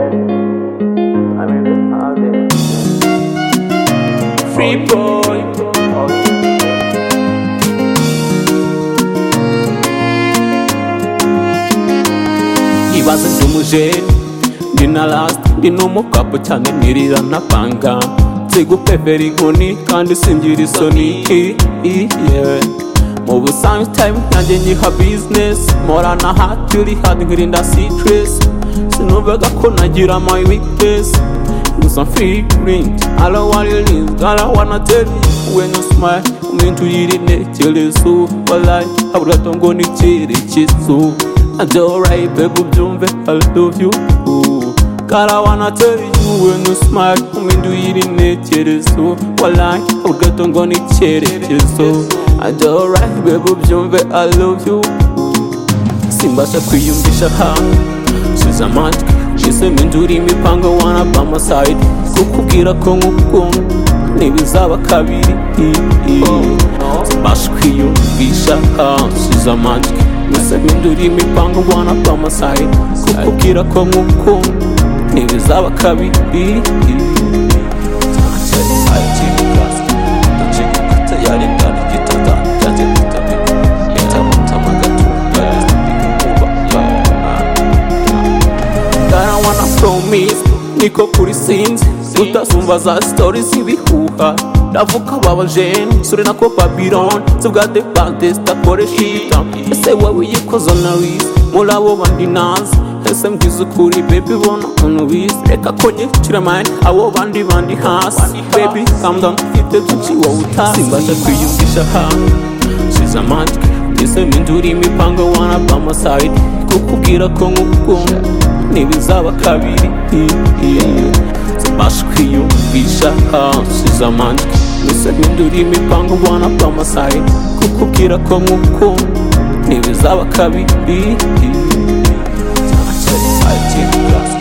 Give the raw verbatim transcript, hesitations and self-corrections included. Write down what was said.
I mean, how they Free boy. Ibaze ndi umujeni ndi na last ndi n'umukapo cyane nirira napanga nzi gupepera inkoni kandi singira isoni yeah. Mu busanzwe time nanjye nyiha business morana hati uri hadi nkirinda stress sinumvaga ko nagira my weakness gusa feeling I don't want you leave all I wanna tell you when you smile umuntu yirinekerezo wallahi habura tongo n'icyerekezo and alright baby byumve I love you God I wanna tell you when you smile umuntu yirinekerezo wallahi habura tongo n'icyerekezo and alright baby byumve I love you simbasha kwiyumvisha hamwe shize amatwi shise mindura imipango wanna by my side kukubwira ko nkukunda ntibizaba kabiri simbasha kwiyumvisha shize amatwi shise mindura imipango wanna by my side kukubwira ko nkukunda ntibizaba kabiri promise niko kuri sinzi utazumva za stories ibihuha ndavuka babajeni sure nako Babylon zibwa the baddest akoresha ita ese wowe yikozo na wiz murabo bandi nazi ese mbwiza ukuri baby bona unubizi reka ko nyicira mine abo bandi bandi hasi baby calm down fite byinshi wowe utazi simbasha kwiyumvisha hamwe shize amatwi ese mindura imipango wanna by my side kukubwira ko nkukunda ntibizaba kabiri simbasha kwiyumvisha shize amatwi ese mindura imipango wanna by my side kukubwira ko nkukunda ntibizaba kabiri